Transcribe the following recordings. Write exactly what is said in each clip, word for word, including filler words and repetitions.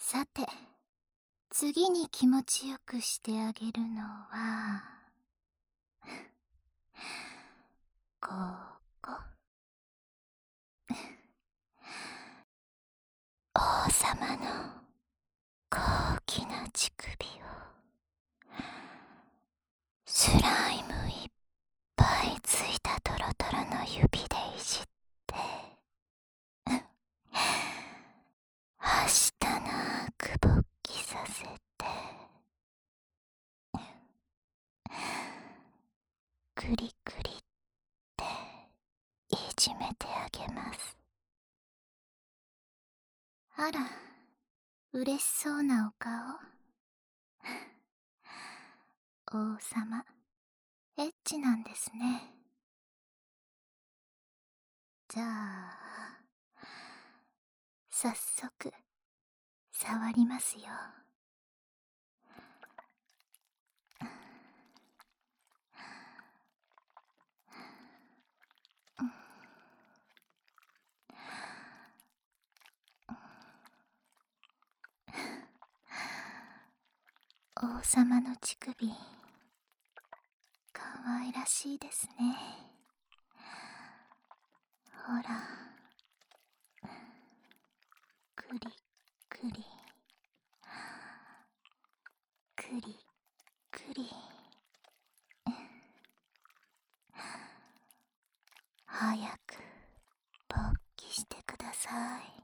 さて、次に気持ちよくしてあげるのは、ここ。王様の高貴な乳首をスライムいっぱいついたトロトロの指でいじってはしたなくぼっきさせてクリクリっていじめてあげます。あら、嬉しそうなお顔。王様、エッチなんですね。じゃあ、早速、触りますよ。王様の乳首、かわいらしいですね。ほら、くりくりくりくり、早く勃起してください。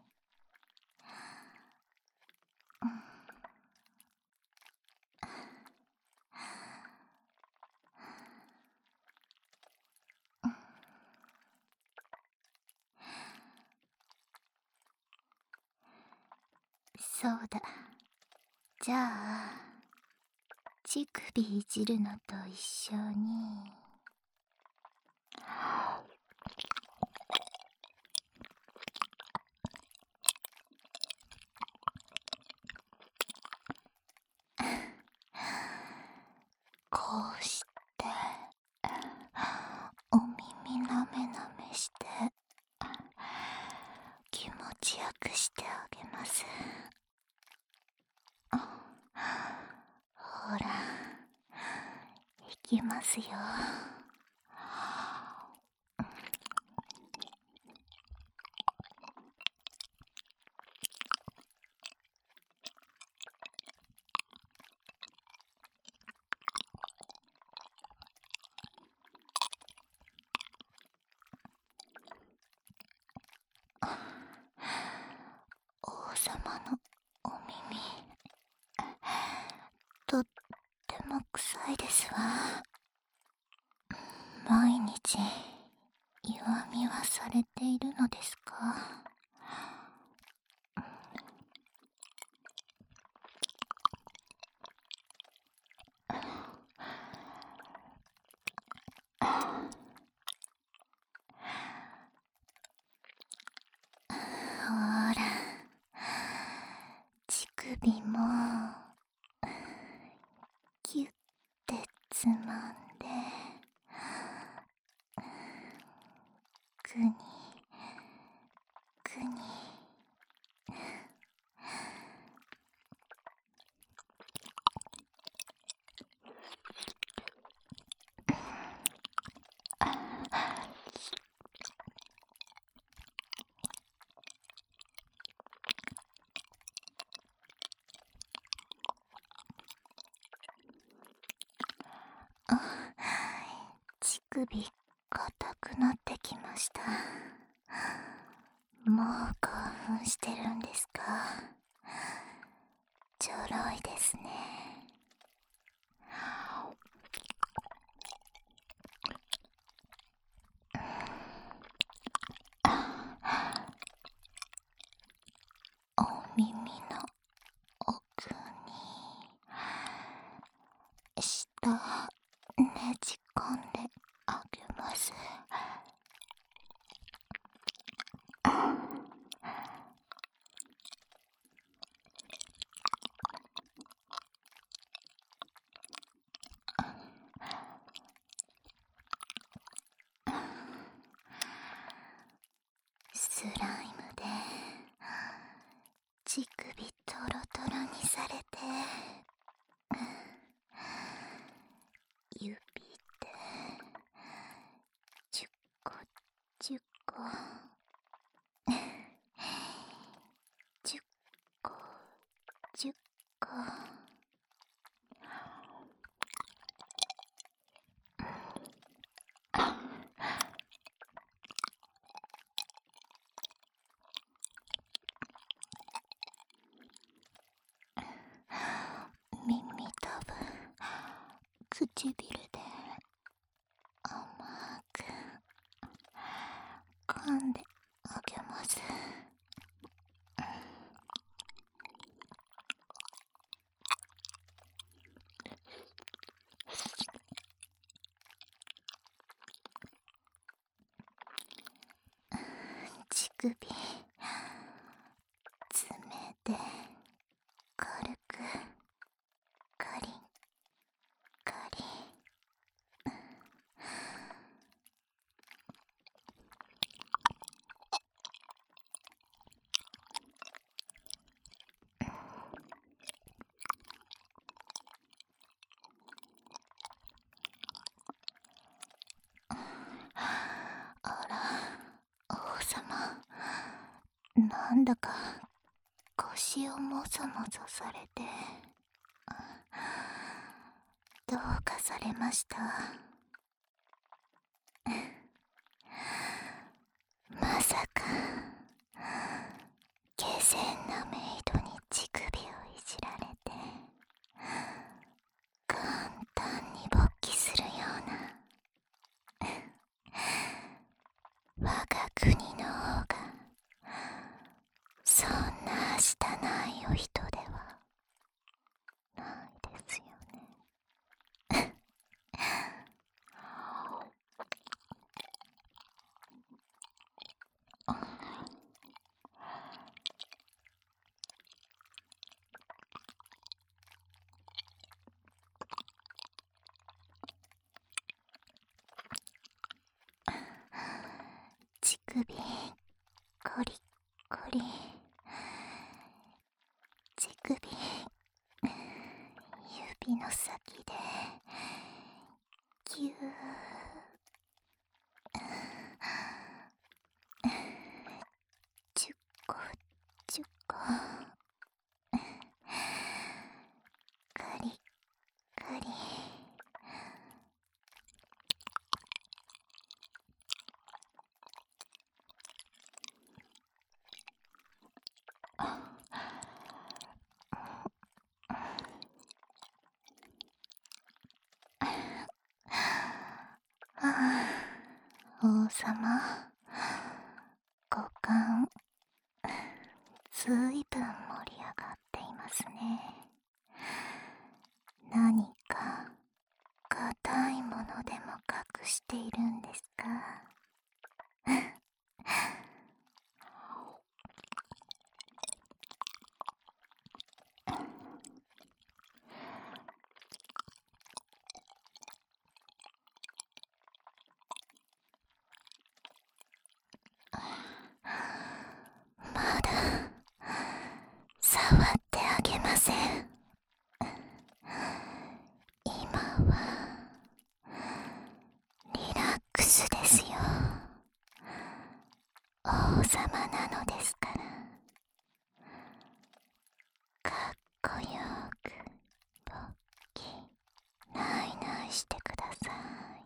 そうだ。じゃあ、乳首いじるのと一緒に、こうしてお耳なめなめして気持ちよくしてあげます。ほら、いきますよ。王様のお耳、とっても臭いですわ。毎日弱みはされているのですか？ほら、乳首もキュッてつまんで、くにくに、乳首硬くなってきました。もう興奮してるんですか？ちょろいですね。お耳の奥に舌ねじ込んであげます。スライムで乳首とロトロにされて、指でじゅっこじゅっこじゅっこじゅっこ耳たぶ唇で甘く噛んであげます。乳首爪で軽くカリンカリン。あら、王様、なんだか腰をもぞもぞされて、どうかされました？まさか下賤なメイドに乳首をいじられて簡単に勃起するような我が国の王がそんなはしたないお人ではないですよね。乳首コリコリ、乳首指の先でぎゅーじゅっこじゅっこカリカリ。ああ、王様、五感ずいぶん盛り上がっていますね。何か硬いものでも隠しているんですか？まだ触ってあげません。今はリラックスですよ。王様なのですから。かっこよく勃起ナイナイしてください。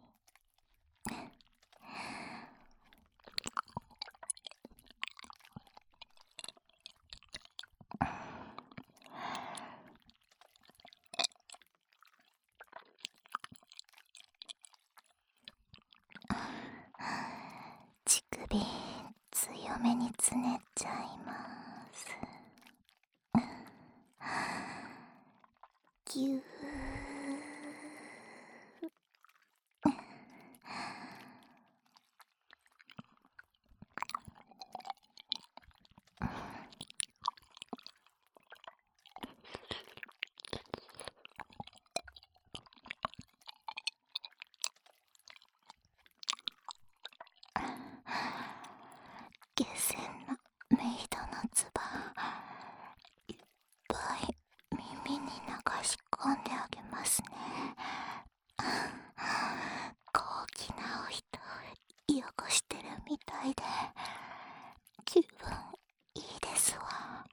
乳首強めにつねっちゃいます。ぎゅー。下賤なメイドの唾いっぱますね。高貴なお人を汚してるみたいで気分いいですわ。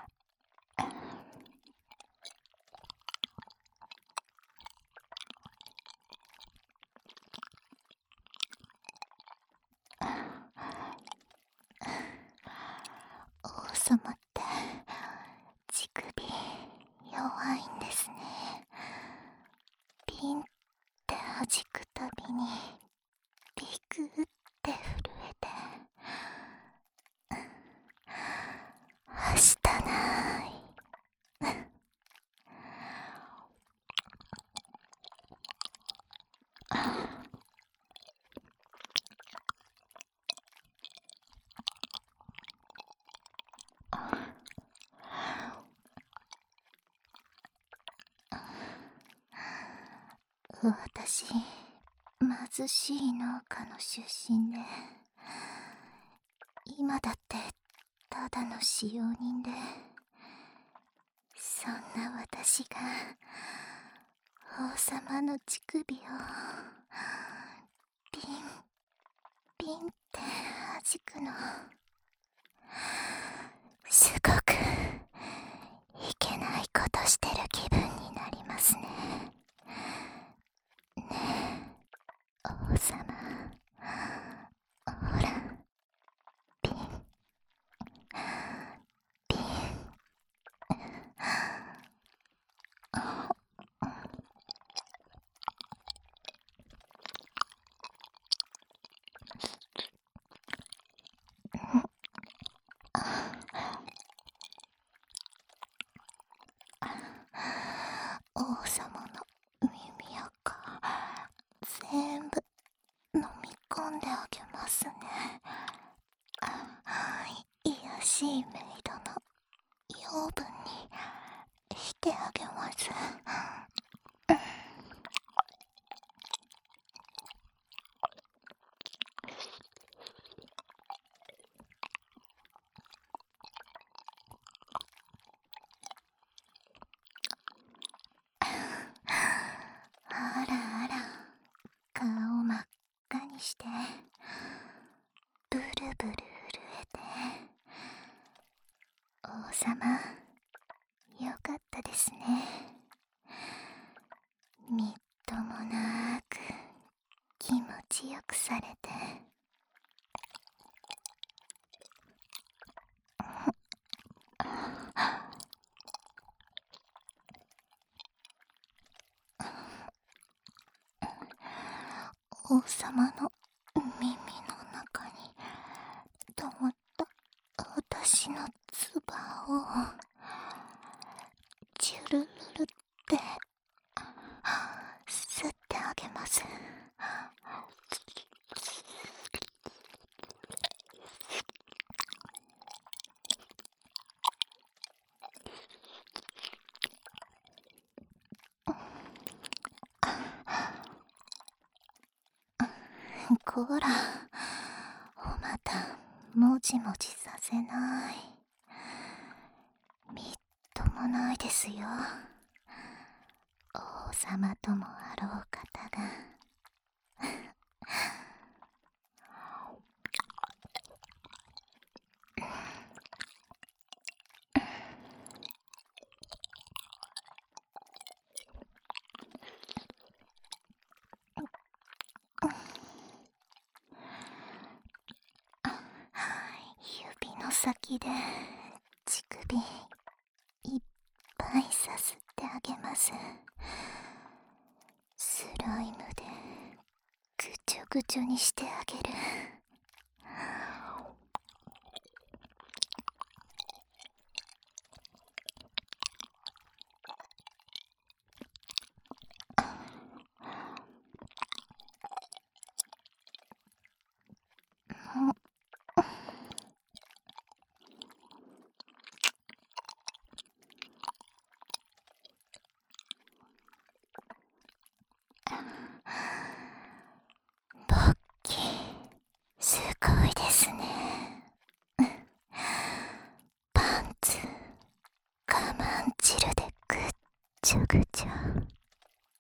王様って乳首弱いんですね。ピンって弾くたびにビクって震えて、はしたない。私、貧しい農家の出身で、今だってただの使用人で、そんな私が王様の乳首をピンピンって弾くの、すごくいけないことしてる気分になりますね。ねえ、王様、ほら、ピンピン。王様の耳垢全部飲み込んであげますね。癒やしいメイドの養分にしてあげます。あらあら、顔真っ赤にしてブルブル震えて、王様よかったですね。みっともなく気持ちよくされて。王様の耳の中に溜まった私の唾をチュルルルって吸ってあげます。こら、おまたもじもじさせない。みっともないですよ。王様ともあろう方が。指の先で乳首いっぱいさすってあげます。スライムでぐちょぐちょにしてあげる。ボッキー、すごいですね。パンツ我慢汁でぐっちょぐちょ。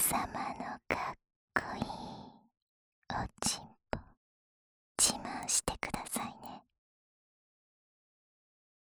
様のかっこいいおちんぽ自慢してくださいね。